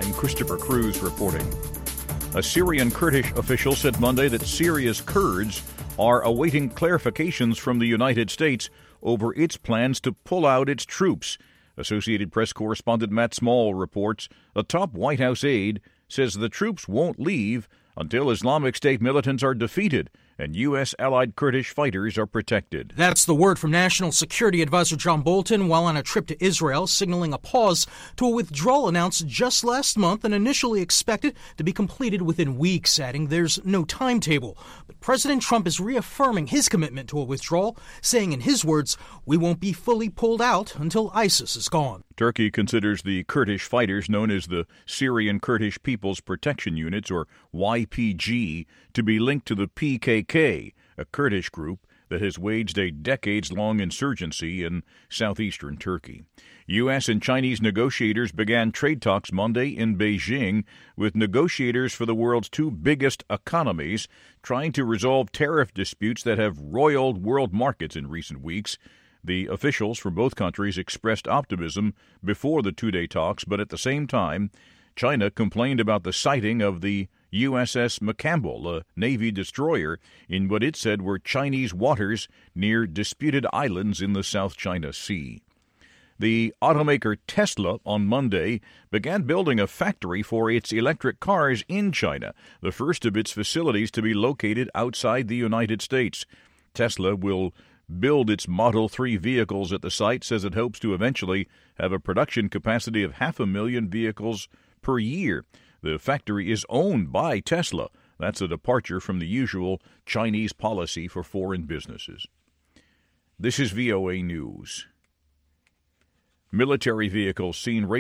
I'm Christopher Cruz reporting. A Syrian Kurdish official said Monday that Syria's Kurds are awaiting clarifications from the United States over its plans to pull out its troops. Associated Press correspondent Matt Small reports a top White House aide says the troops won't leave until Islamic State militants are defeated and U.S. allied Kurdish fighters are protected. That's the word from National Security Advisor John Bolton while on a trip to Israel, signaling a pause to a withdrawal announced just last month and initially expected to be completed within weeks, adding there's no timetable. But President Trump is reaffirming his commitment to a withdrawal, saying in his words, "We won't be fully pulled out until ISIS is gone." Turkey considers the Kurdish fighters known as the Syrian Kurdish People's Protection Units, or YPG, to be linked to the PKK, a Kurdish group that has waged a decades-long insurgency in southeastern Turkey. U.S. and Chinese negotiators began trade talks Monday in Beijing, with negotiators for the world's two biggest economies trying to resolve tariff disputes that have roiled world markets in recent weeks. The officials from both countries expressed optimism before the two-day talks, but at the same time, China complained about the sighting of the USS McCampbell, a Navy destroyer, in what it said were Chinese waters near disputed islands in the South China Sea. The automaker Tesla on Monday began building a factory for its electric cars in China, the first of its facilities to be located outside the United States. Tesla will build its Model 3 vehicles at the site, says it hopes to eventually have a production capacity of 500,000 vehicles per year. The factory is owned by Tesla. That's a departure from the usual Chinese policy for foreign businesses. This is VOA News. Military vehicles seen